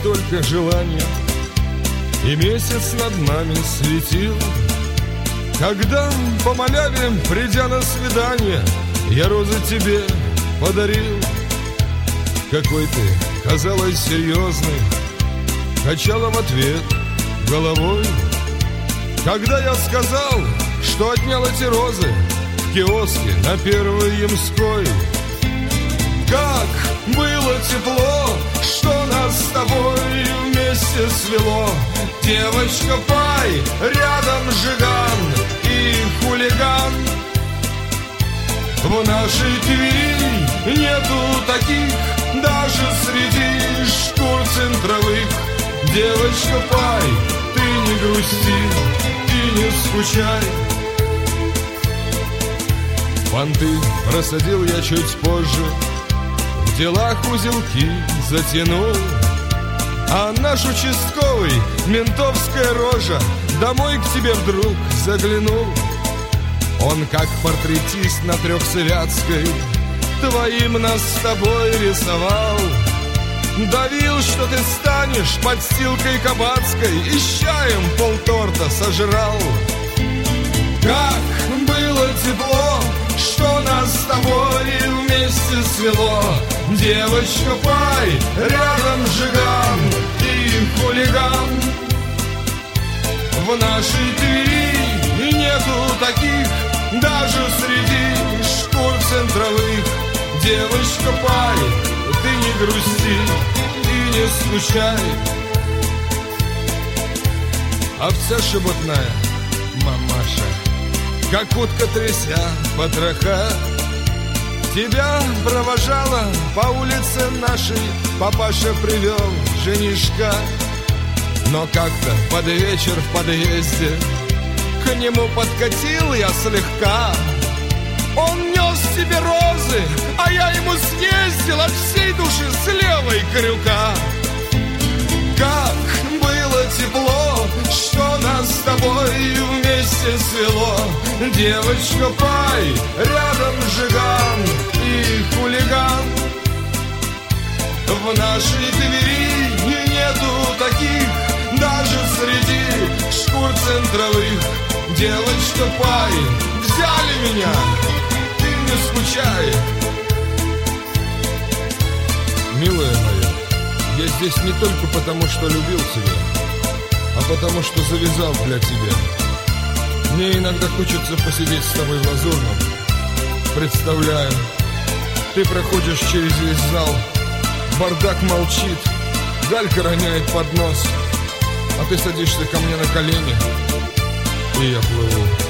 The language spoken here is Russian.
столько желания, и месяц над нами светил. Когда по маляве, придя на свидание, я розы тебе подарил. Какой ты, казалось, серьезный, качала в ответ головой. Когда я сказал, что отнял эти розы в киоске на Первой Ямской. Как было тепло, что нас с тобой вместе свело. Девочка Пай, рядом Жиган и хулиган. В нашей Твери нету таких, даже среди шкур центровых. Девочка Пай, ты не грусти и не скучай. Понты просадил я чуть позже, в делах узелки затянул. А наш участковый, ментовская рожа, домой к тебе вдруг заглянул. Он как портретист на Трехсвятской твоим нас с тобой рисовал. Давил, что ты станешь подстилкой кабацкой, и с чаем полторта сожрал. Как было тепло, что нас с тобой вместе свело. Девочка Пай, рядом Жиган и хулиган. В нашей Твери нету таких, даже среди шкур центровых. Девочка Пай, ты не грусти и не скучай. Овца шебутная, мамаша, как утка тряся потроха, тебя провожала по улице нашей, папаша привел женишка. Но как-то под вечер в подъезде к нему подкатил я слегка. Он нес себе розы, а я ему съездил от всей души с левой крюка. Как было тепло, что нас с тобой вместе свело. Девочка Пай, рядом Жиган и хулиган. В нашей Твери нету таких, даже среди шкур центровых. Девочка Пай, взяли меня, ты не скучай. Милая моя, я здесь не только потому, что любил тебя, а потому, что завязал для тебя. Мне иногда хочется посидеть с тобой в Лазурном. Представляю, ты проходишь через весь зал, бардак молчит, Галька роняет поднос, а ты садишься ко мне на колени, и я плыву.